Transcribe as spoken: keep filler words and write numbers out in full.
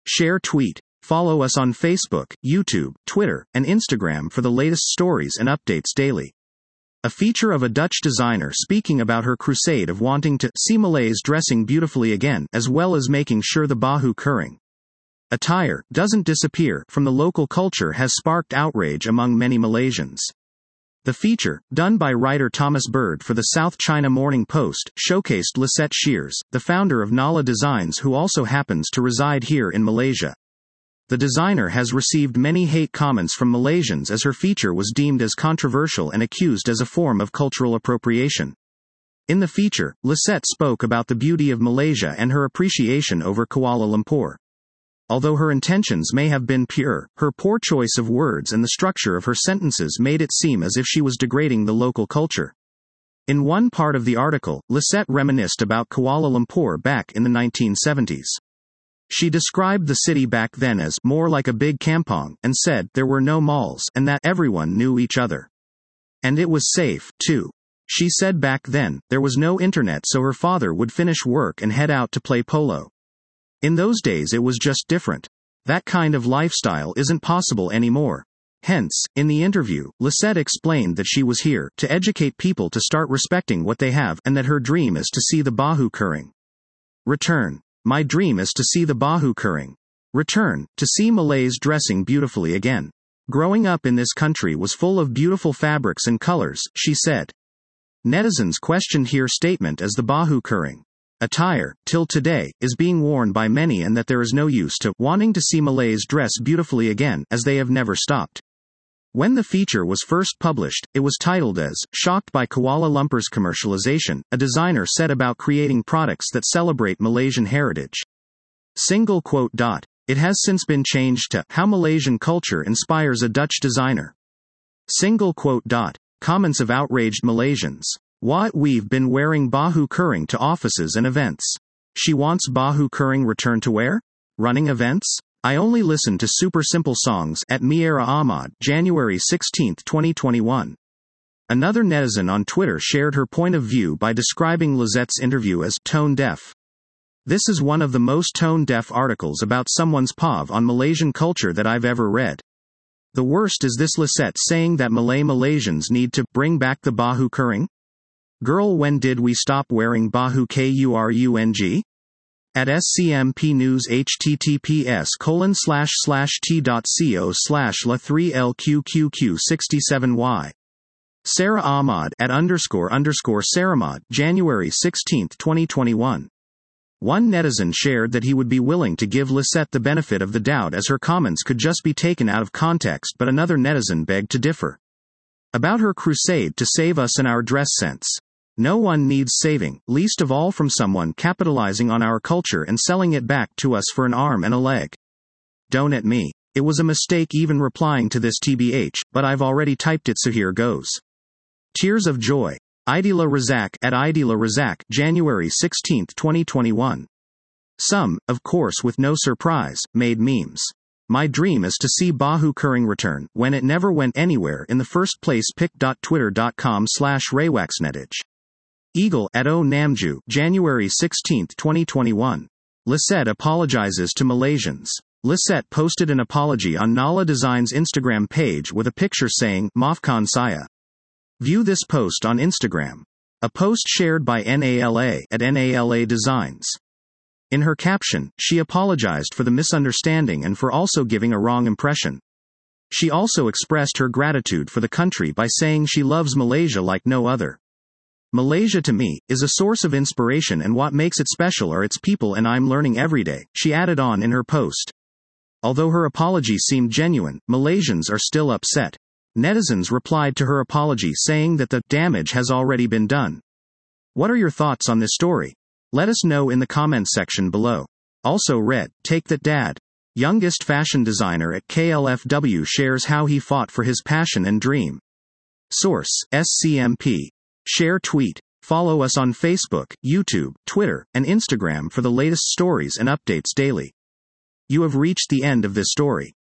Share tweet. Follow us on Facebook, YouTube, Twitter, and Instagram for the latest stories and updates daily. A feature of a Dutch designer speaking about her crusade of wanting to see Malays dressing beautifully again, as well as making sure the Baju Kurung attire doesn't disappear from the local culture, has sparked outrage among many Malaysians. The feature, done by writer Thomas Bird for the South China Morning Post, showcased Lisette Shears, the founder of Nala Designs, who also happens to reside here in Malaysia. The designer has received many hate comments from Malaysians as her feature was deemed as controversial and accused as a form of cultural appropriation. In the feature, Lisette spoke about the beauty of Malaysia and her appreciation over Kuala Lumpur. Although her intentions may have been pure, her poor choice of words and the structure of her sentences made it seem as if she was degrading the local culture. In one part of the article, Lisette reminisced about Kuala Lumpur back in the nineteen seventies. She described the city back then as more like a big kampong, and said there were no malls, and that everyone knew each other. And it was safe, too. She said back then, there was no internet, so her father would finish work and head out to play polo. In those days it was just different. That kind of lifestyle isn't possible anymore. Hence, in the interview, Lisette explained that she was here to educate people to start respecting what they have, and that her dream is to see the Baju Kurung return. My dream is to see the Baju Kurung return, to see Malays dressing beautifully again. Growing up in this country was full of beautiful fabrics and colors, she said. Netizens questioned her statement as the Baju Kurung attire, till today, is being worn by many, and that there is no use to wanting to see Malays dress beautifully again, as they have never stopped. When the feature was first published, it was titled as, "Shocked by Kuala Lumpur's Commercialization," a designer said about creating products that celebrate Malaysian heritage. Single quote dot. It has since been changed to, "How Malaysian Culture Inspires a Dutch Designer." Single quote dot. Comments of outraged Malaysians. What, we've been wearing Baju Kurung to offices and events. She wants Baju Kurung return to where? Running events? I only listen to super simple songs, at Miera Ahmad, January sixteenth, twenty twenty-one. Another netizen on Twitter shared her point of view by describing Lisette's interview as tone deaf. This is one of the most tone deaf articles about someone's P O V on Malaysian culture that I've ever read. The worst is this Lisette saying that Malay Malaysians need to bring back the Baju Kurung. Girl, when did we stop wearing Baju Kurung? At S C M P News https colon slash slash t.co slash la 3lqqq67y. Sarah Ahmad at underscore underscore Saramad, January sixteenth, twenty twenty-one. One netizen shared that he would be willing to give Lisette the benefit of the doubt as her comments could just be taken out of context, but another netizen begged to differ. About her crusade to save us and our dress sense. No one needs saving, least of all from someone capitalizing on our culture and selling it back to us for an arm and a leg. Don't at me. It was a mistake even replying to this T B H, but I've already typed it, so here goes. Tears of joy. Idila Razak at Idila Razak, January sixteenth, twenty twenty-one. Some, of course with no surprise, made memes. My dream is to see Baju Kurung return, when it never went anywhere in the first place. pic dot twitter dot com slash raywaxnetage. Eagle at O Namju, January sixteenth, twenty twenty-one. Lisette apologizes to Malaysians. Lisette posted an apology on Nala Designs Instagram page with a picture saying, "Maafkan saya." View this post on Instagram. A post shared by Nala at Nala Designs. In her caption, she apologized for the misunderstanding and for also giving a wrong impression. She also expressed her gratitude for the country by saying she loves Malaysia like no other. Malaysia to me is a source of inspiration, and what makes it special are its people, and I'm learning every day, she added on in her post. Although her apology seemed genuine, Malaysians are still upset. Netizens replied to her apology saying that the damage has already been done. What are your thoughts on this story? Let us know in the comments section below. Also read, Take That Dad. Youngest fashion designer at K L F W shares how he fought for his passion and dream. Source, S C M P. Share tweet. Follow us on Facebook, YouTube, Twitter, and Instagram for the latest stories and updates daily. You have reached the end of this story.